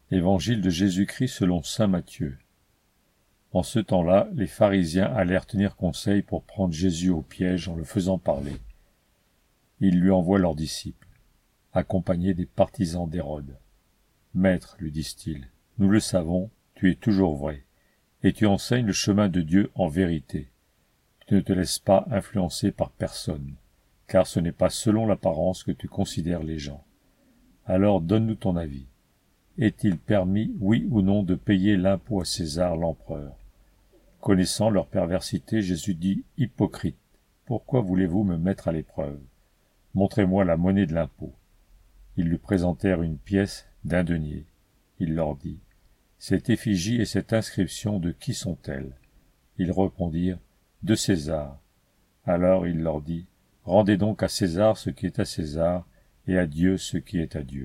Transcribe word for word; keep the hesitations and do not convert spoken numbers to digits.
Évangile de Jésus-Christ selon saint Matthieu. En ce temps-là, les pharisiens allèrent tenir conseil pour prendre Jésus au piège en le faisant parler. Ils lui envoient leurs disciples, accompagnés des partisans d'Hérode. « Maître, lui disent-ils, nous le savons, tu es toujours vrai, et tu enseignes le chemin de Dieu en vérité. Tu ne te laisses pas influencer par personne, car ce n'est pas selon l'apparence que tu considères les gens. Alors donne-nous ton avis. Est-il permis, oui ou non, de payer l'impôt à César l'empereur ?» Connaissant leur perversité, Jésus dit « Hypocrite, pourquoi voulez-vous me mettre à l'épreuve? Montrez-moi la monnaie de l'impôt. » Ils lui présentèrent une pièce d'un denier. Il leur dit « Cette effigie et cette inscription, de qui sont-elles ?» Ils répondirent « De César. » Alors il leur dit « Rendez donc à César ce qui est à César, et à Dieu ce qui est à Dieu. »